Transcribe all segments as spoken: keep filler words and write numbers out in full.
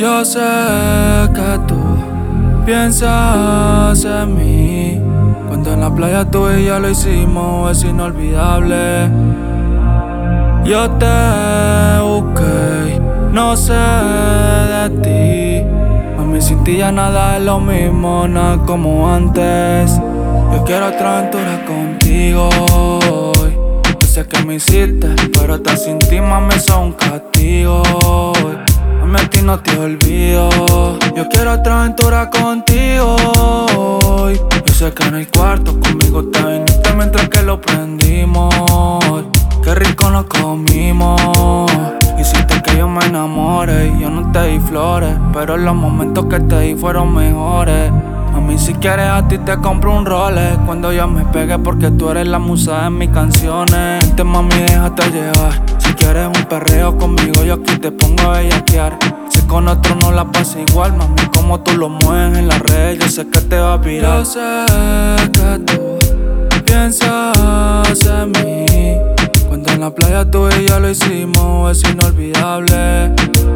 Yo sé que tú piensas en mí. Cuando en la playa tú y yo lo hicimos, es inolvidable. Yo te busqué, no sé de ti. Mami, sin ti ya nada es lo mismo, nada como antes. Yo quiero otra aventura contigo hoy. Yo sé que me hiciste, pero estar sin ti, mami, es un castigo. Mami, a ti no te olvido. Yo quiero otra aventura contigo hoy. Yo sé que en el cuarto conmigo te viniste mientras que lo prendimos. Qué rico nos comimos. Hiciste que yo me enamore y yo no te di flores, pero los momentos que te di fueron mejores. Mami, si quieres a ti te compro un Rolex cuando yo me pegue, porque tú eres la musa de mis canciones. Vente, mami, déjate llevar. Si quieres un perreo conmigo, yo aquí te pongo a bellaquear. Si con otro no la pasa igual, mami, como tú lo mueves en las redes, yo sé que te va a virar. Yo sé que tú piensas en mí. Cuando en la playa tú y yo lo hicimos, es inolvidable.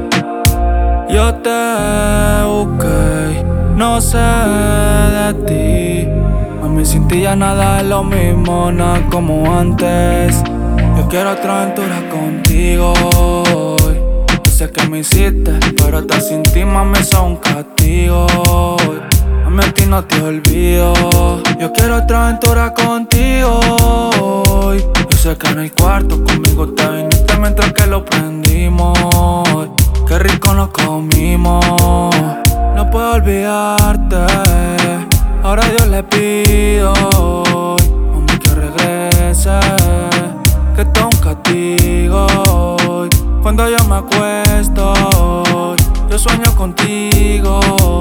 Yo te busqué, no sé de ti. Mami, sin ti ya nada es lo mismo, nada como antes. Yo quiero otra aventura contigo hoy. Yo sé que me hiciste, pero estar sin ti, mami, es un castigo. Mami, a ti no te olvido. Yo quiero otra aventura contigo hoy. Yo sé que en el cuarto conmigo te viniste mientras que lo prendimos. Qué rico nos comimos. No puedo olvidarte. Ahora Dios le pido, mami, que regrese, que esto es un castigo. Cuando yo me acuesto, yo sueño contigo.